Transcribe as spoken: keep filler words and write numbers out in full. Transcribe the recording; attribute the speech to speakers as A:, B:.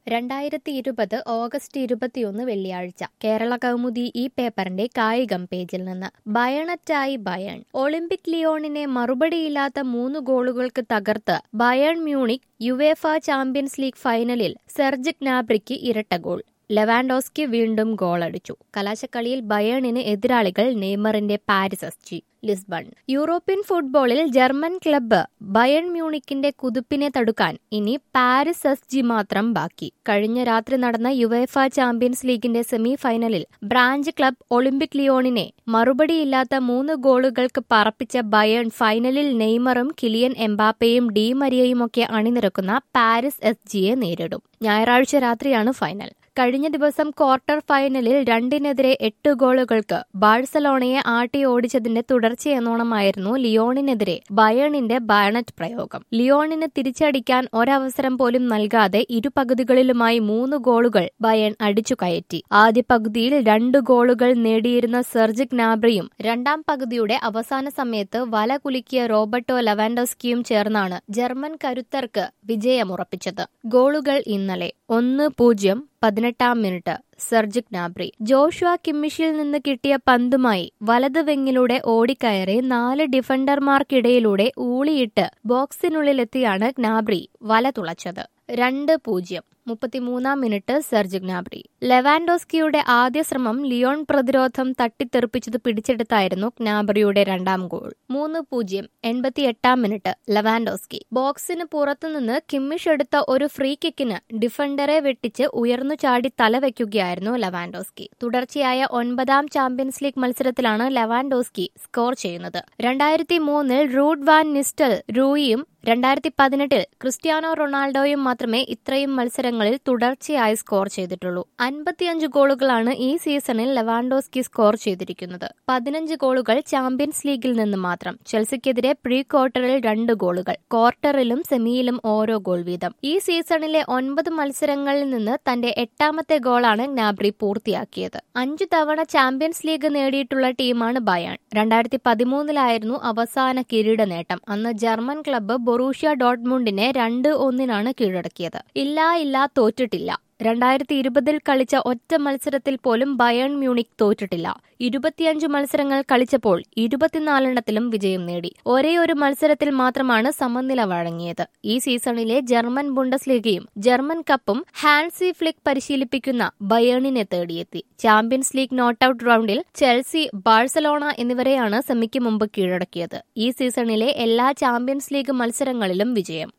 A: രണ്ടായിരത്തി ഇരുപത് ഓഗസ്റ്റ് ഇരുപത്തിയൊന്ന് വെള്ളിയാഴ്ച കേരള കൗമുദി ഈ പേപ്പറിന്റെ കായികം പേജിൽ നിന്ന് ബയണറ്റായി ബയൺ ഒളിമ്പിക് ലിയോണിനെ മറുപടിയില്ലാത്ത മൂന്ന് ഗോളുകൾക്ക് തകർത്ത് Bayern Munich UEFA Champions League ഫൈനലിൽ സെർജ് ഗ്നാബ്രിക്ക് ഇരട്ട ഗോൾ. ലെവാൻഡോസ്കി വീണ്ടും ഗോളടിച്ചു. കലാശക്കളിയിൽ ബയേണിന് എതിരാളികൾ നെയ്മറിന്റെ Paris S G Lisbon. European ഫുട്ബോളിൽ ജർമ്മൻ ക്ലബ്ബ് ബയൺ മ്യൂണിക്കിന്റെ കുതിപ്പിനെ തടുക്കാൻ ഇനി പാരിസ് എസ് ജി മാത്രം ബാക്കി. കഴിഞ്ഞ രാത്രി നടന്ന യുവേഫ ചാമ്പ്യൻസ് ലീഗിന്റെ സെമി ഫൈനലിൽ ബ്രാഞ്ച് ക്ലബ് ഒളിമ്പിക് ലിയോണിനെ മറുപടിയില്ലാത്ത മൂന്ന് ഗോളുകൾക്ക് പറപ്പിച്ച ബയൺ ഫൈനലിൽ നെയ്മറും കിലിയൻ എംബാപ്പയും ഡി മരിയയുമൊക്കെ അണിനിരക്കുന്ന പാരിസ് എസ് ജിയെ നേരിടും. ഞായറാഴ്ച രാത്രിയാണ് ഫൈനൽ. കഴിഞ്ഞ ദിവസം ക്വാർട്ടർ ഫൈനലിൽ രണ്ടിനെതിരെ എട്ട് ഗോളുകൾക്ക് ബാഴ്സലോണയെ ആട്ടി ഓടിച്ചതിന്റെ തുടർച്ചയെന്നോണമായിരുന്നു ലിയോണിനെതിരെ ബയേണിന്റെ ബാണറ്റ് പ്രയോഗം. ലിയോണിന് തിരിച്ചടിക്കാൻ ഒരവസരം പോലും നൽകാതെ ഇരുപകുതികളിലുമായി മൂന്ന് ഗോളുകൾ ബയേൺ അടിച്ചു കയറ്റി. ആദ്യ പകുതിയിൽ രണ്ട് ഗോളുകൾ നേടിയിരുന്ന സെർജ് ഗ്നാബ്രിയും രണ്ടാം പകുതിയുടെ അവസാന സമയത്ത് വല കുലുക്കിയ റോബർട്ടോ ലെവാൻഡോസ്കിയും ചേർന്നാണ് ജർമ്മൻ കരുത്തർക്ക് വിജയമുറപ്പിച്ചത്. ഗോളുകൾ ഇന്നലെ ഒന്ന് പൂജ്യം പതിനെട്ടാം മിനിറ്റ് സെർജ് ഗ്നാബ്രി ജോഷുവ കിമ്മിഷിൽ നിന്ന് കിട്ടിയ പന്തുമായി വലത് വെങ്ങിലൂടെ ഓടിക്കയറി നാല് ഡിഫൻഡർമാർക്കിടയിലൂടെ ഊളിയിട്ട് ബോക്സിനുള്ളിലെത്തിയാണ് ഗ്നാബ്രി വല തുളച്ചത്. രണ്ട് പൂജ്യം മുപ്പത്തിമൂന്നാം മിനിറ്റ് സെർജ് ഗ്നാബ്രി ലെവാൻഡോസ്കിയുടെ ആദ്യ ശ്രമം ലിയോൺ പ്രതിരോധം തട്ടിത്തെറിപ്പിച്ചത് പിടിച്ചെടുത്തായിരുന്നു ഗ്നാബ്രിയുടെ രണ്ടാം ഗോൾ. മൂന്ന് പൂജ്യം എൺപത്തിയെട്ടാം മിനിറ്റ് ലെവാൻഡോസ്കി ബോക്സിന് പുറത്തുനിന്ന് കിമ്മിഷ് എടുത്ത ഒരു ഫ്രീ കിക്കിന് ഡിഫൻഡറെ വെട്ടിച്ച് ഉയർന്നു ചാടി തലവെക്കുകയായിരുന്നു ലെവാൻഡോസ്കി. തുടർച്ചയായ ഒൻപതാം ചാമ്പ്യൻസ് ലീഗ് മത്സരത്തിലാണ് ലെവാൻഡോസ്കി സ്കോർ ചെയ്യുന്നത്. രണ്ടായിരത്തി മൂന്നിൽ റൂഡ് വാൻ നിസ്റ്റൽ റൂയിയും രണ്ടായിരത്തി പതിനെട്ടിൽ ക്രിസ്ത്യാനോ റൊണാൾഡോയും മാത്രമേ ഇത്രയും മത്സരങ്ങളിൽ തുടർച്ചയായി സ്കോർ ചെയ്തിട്ടുള്ളൂ. അൻപത്തിയഞ്ച് ഗോളുകളാണ് ഈ സീസണിൽ ലെവാൻഡോസ്കി സ്കോർ ചെയ്തിരിക്കുന്നത്. പതിനഞ്ച് ഗോളുകൾ ചാമ്പ്യൻസ് ലീഗിൽ നിന്ന് മാത്രം. ചെൽസിക്കെതിരെ പ്രീ ക്വാർട്ടറിൽ രണ്ട് ഗോളുകൾ, ക്വാർട്ടറിലും സെമിയിലും ഓരോ ഗോൾ വീതം. ഈ സീസണിലെ ഒൻപത് മത്സരങ്ങളിൽ നിന്ന് തന്റെ എട്ടാമത്തെ ഗോളാണ് ഗ്നാബ്രി പൂർത്തിയാക്കിയത്. അഞ്ചു തവണ ചാമ്പ്യൻസ് ലീഗ് നേടിയിട്ടുള്ള ടീമാണ് ബയൺ. രണ്ടായിരത്തി പതിമൂന്നിലായിരുന്നു അവസാന കിരീട നേട്ടം. അന്ന് ജർമ്മൻ ക്ലബ്ബ് ബൊറൂഷ്യ ഡോട്ട്മുണ്ടിനെ രണ്ട് ഒന്നിനാണ് കീഴടക്കിയത്. ഇല്ല ഇല്ല തോറ്റിട്ടില്ല. രണ്ടായിരത്തി ഇരുപതിൽ കളിച്ച ഒറ്റ മത്സരത്തിൽ പോലും ബയൺ മ്യൂണിക് തോറ്റിട്ടില്ല. ഇരുപത്തിയഞ്ച് മത്സരങ്ങൾ കളിച്ചപ്പോൾ ഇരുപത്തിനാലെണ്ണത്തിലും വിജയം നേടി. ഒരേ ഒരു മത്സരത്തിൽ മാത്രമാണ് സമനില വഴങ്ങിയത്. ഈ സീസണിലെ ജർമ്മൻ ബുണ്ടസ് ലീഗയും ജർമ്മൻ കപ്പും ഹാൻസി ഫ്ലിക് പരിശീലിപ്പിക്കുന്ന ബയേണിനെ തേടിയെത്തി. ചാമ്പ്യൻസ് ലീഗ് നോട്ടൌട്ട് റൗണ്ടിൽ ചെൽസി, ബാഴ്സലോണ എന്നിവരെയാണ് സെമിക്ക് മുമ്പ് കീഴടക്കിയത്. ഈ സീസണിലെ എല്ലാ ചാമ്പ്യൻസ് ലീഗ് മത്സരങ്ങളിലും വിജയം.